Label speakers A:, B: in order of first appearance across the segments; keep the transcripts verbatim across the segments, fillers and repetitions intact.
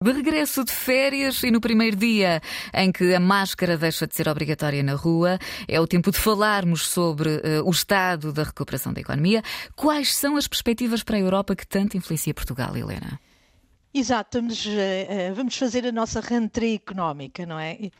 A: De regresso de férias e no primeiro dia em que a máscara deixa de ser obrigatória na rua, é o tempo de falarmos sobre uh, o estado da recuperação da economia. Quais são as perspectivas para a Europa que tanto influencia Portugal, Helena?
B: Exato, vamos, uh, vamos fazer a nossa rentrée económica, não é?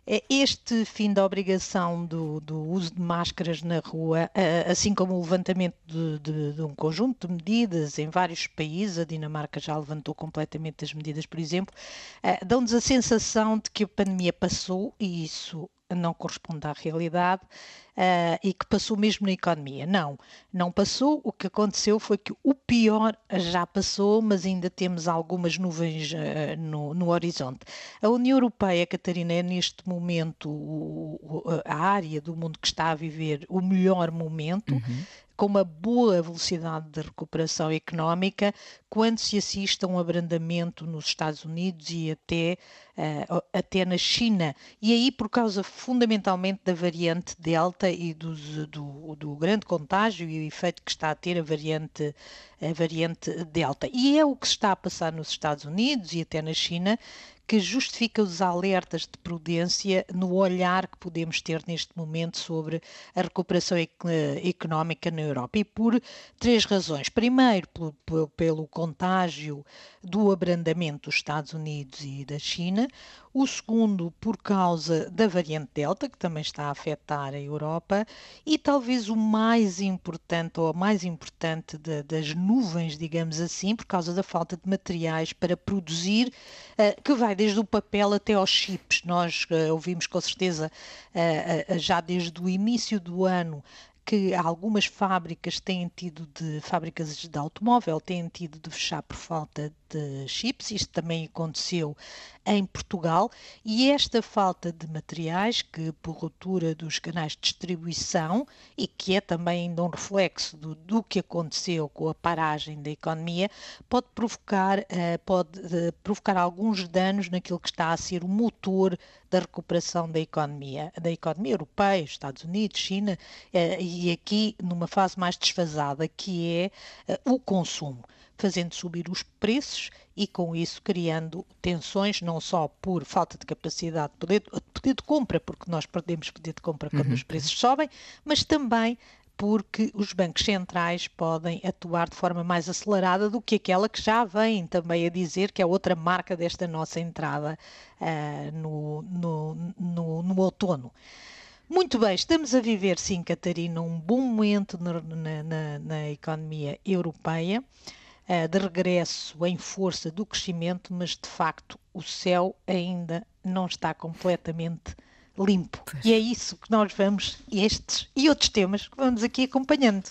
B: Este fim da obrigação do, do uso de máscaras na rua, assim como o levantamento de, de, de um conjunto de medidas em vários países, a Dinamarca já levantou completamente as medidas, por exemplo, dão-nos a sensação de que a pandemia passou, e isso não corresponde à realidade, uh, e que passou mesmo na economia. Não, não passou. O que aconteceu foi que o pior já passou, mas ainda temos algumas nuvens uh, no, no horizonte. A União Europeia, Catarina, é neste momento o, o, a área do mundo que está a viver o melhor momento, uhum. com uma boa velocidade de recuperação económica, quando se assiste a um abrandamento nos Estados Unidos e até, uh, até na China. E aí, por causa fundamentalmente da variante Delta e do, do, do grande contágio e o efeito que está a ter a variante, a variante Delta. E é o que se está a passar nos Estados Unidos e até na China, que justifica os alertas de prudência no olhar que podemos ter neste momento sobre a recuperação económica na Europa. E por três razões. Primeiro, pelo, pelo contágio do abrandamento dos Estados Unidos e da China. O segundo, por causa da variante Delta, que também está a afetar a Europa. E talvez o mais importante, ou a mais importante de, das nuvens, digamos assim, por causa da falta de materiais para produzir, uh, que vai desde o papel até aos chips. Nós uh, ouvimos com certeza uh, uh, já desde o início do ano que algumas fábricas têm tido de, fábricas de automóvel têm tido de fechar por falta de chips. Isto também aconteceu em Portugal, e esta falta de materiais, que por ruptura dos canais de distribuição, e que é também ainda um reflexo do, do que aconteceu com a paragem da economia, pode provocar, uh, pode uh, provocar alguns danos naquilo que está a ser o motor da recuperação da economia, da economia europeia, Estados Unidos, China, uh, e aqui numa fase mais desfasada, que é uh, o consumo, fazendo subir os preços e com isso criando tensões, não só por falta de capacidade de poder, poder de compra, porque nós perdemos poder de compra quando uhum. os preços sobem, mas também porque os bancos centrais podem atuar de forma mais acelerada do que aquela que já vem também a dizer, que é outra marca desta nossa entrada uh, no, no, no, no outono. Muito bem, estamos a viver, sim, Catarina, um bom momento na, na, na economia europeia, uh, de regresso em força do crescimento, mas de facto o céu ainda não está completamente limpo. Pois. E é isso que nós vamos, estes e outros temas, que vamos aqui acompanhando.